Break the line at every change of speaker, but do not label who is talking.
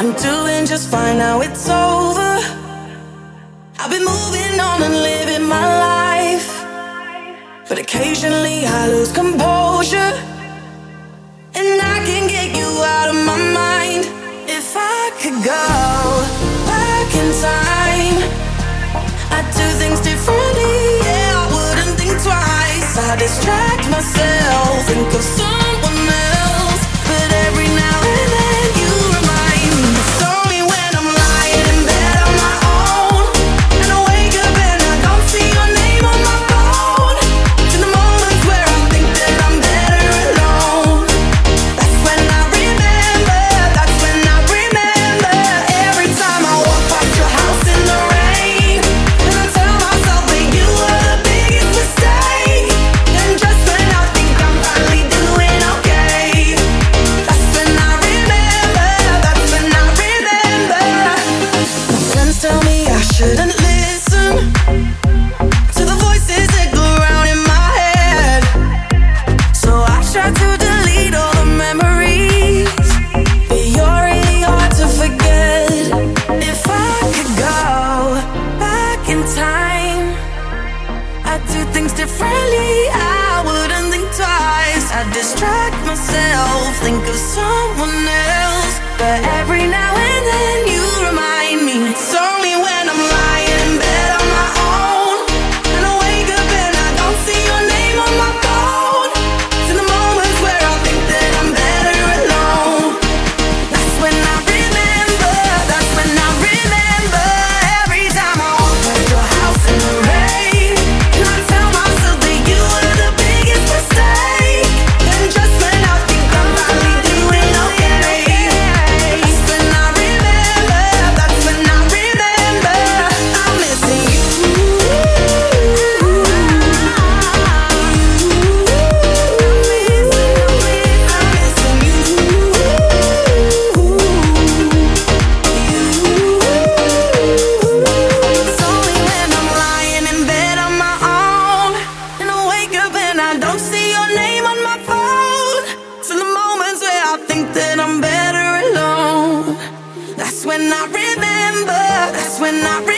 I'm doing just fine now it's over. I've been moving on and living my life, but occasionally I lose composure, and I can get you out of my mind. If I could go back in time, I'd do things differently, yeah, I wouldn't think twice. I distract myself, think of someone else, but every now and then you remind me. It's only when I'm lying in bed on my own, and I wake up and I don't see your name on my phone. In the moments where I think that I'm better alone, that's when I remember, that's when I remember. Every time I walk past your house in the rain, and I tell myself that you were the biggest mistake, and just when I think I'm finally doing okay, that's when I remember, that's when I remember. My friends tell me I shouldn't listen to the voices that go round in my head, so I try to delete all the memories, but you're really hard to forget. If I could go back in time, I'd do things differently, I wouldn't think twice. I'd distract myself, think of someone else, but every now and then you remind me. It's only when I'm lying in bed on my own, and I wake up and I don't see your name on my phone. It's in the moments where I think that I'm better alone, that's when I remember, that's when I remember. Every time I walk past your house in the rain, and I tell myself that you were the biggest mistake, and just when I think I'm finally doing okay, that's when I remember, that's when I remember. I'm missing you. It's only when I'm lying in bed on my own, and I wake up and I don't see your name on my phone. It's in the moments where I think that I'm better alone, that's when I remember, that's when I remember.